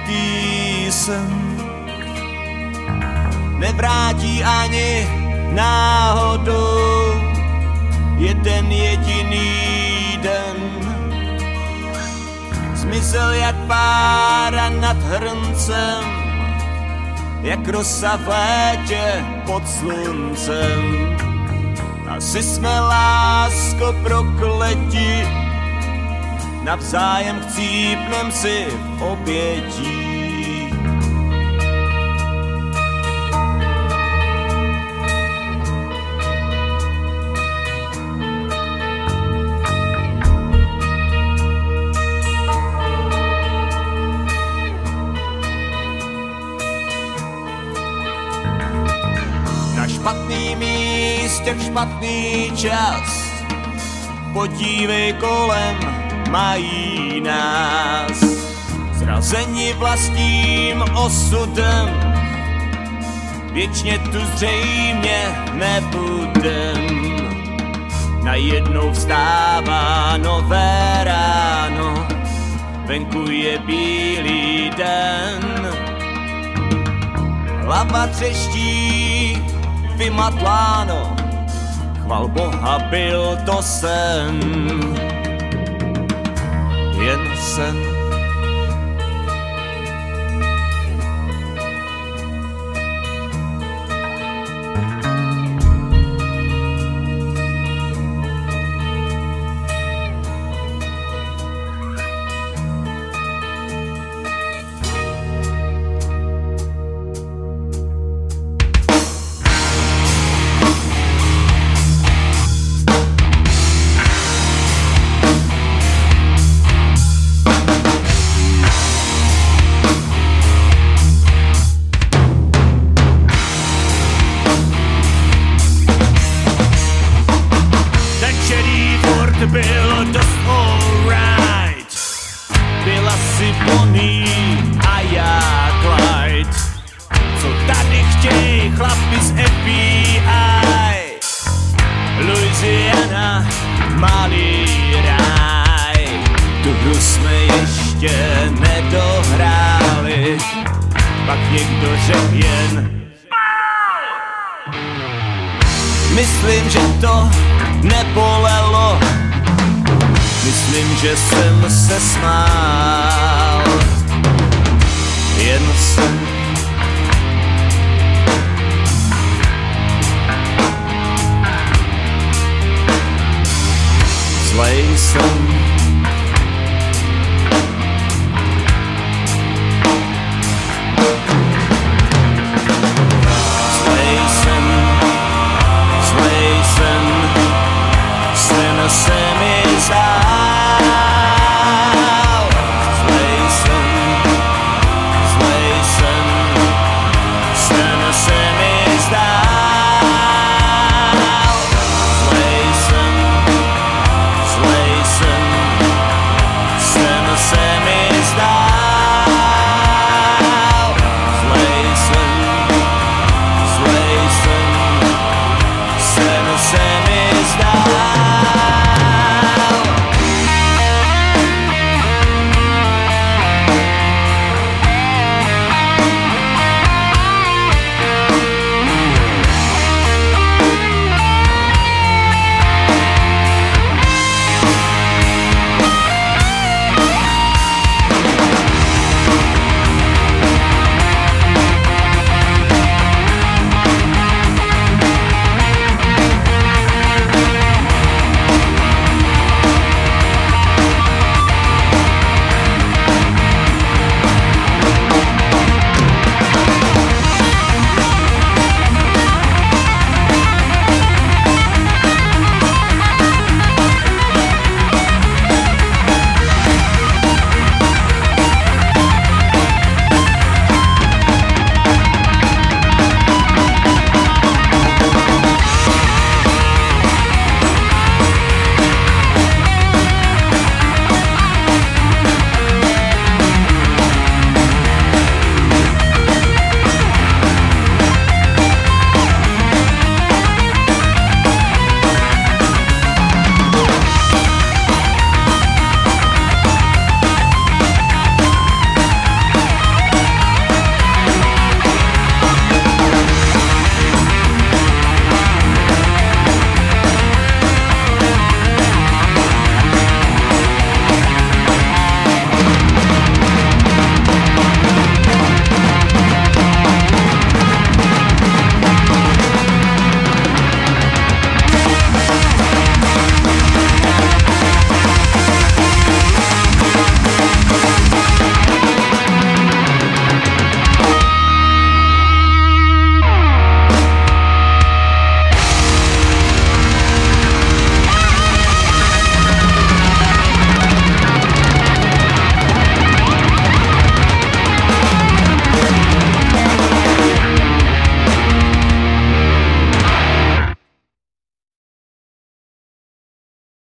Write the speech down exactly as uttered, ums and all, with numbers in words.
svatý sen nevrátí ani náhodou jeden jediný den. Zmizel jak pára nad hrncem, jak rosa v létě pod sluncem. Asi jsme, lásko, prokleti, navzájem chcípnem si v obětí. Špatný místě v špatný čas, podívej kolem, mají nás zrazeni vlastním osudem, věčně tu zřejmě nebudem. Najednou vstává nové ráno, venku je bílý den, hlava třeští, vymatláno, chval Boha, byl to sen, jen sen. Byl dost alright, byla si Bonnie a já Clyde. Co tady chtěj chlapi z F B I? Louisiana, malý ráj. Tu hru jsme ještě nedohráli, pak někdo řekl jen myslím, že to nebolelo. Myslím, že jsem se smál, jen jsem. Zlej jsem.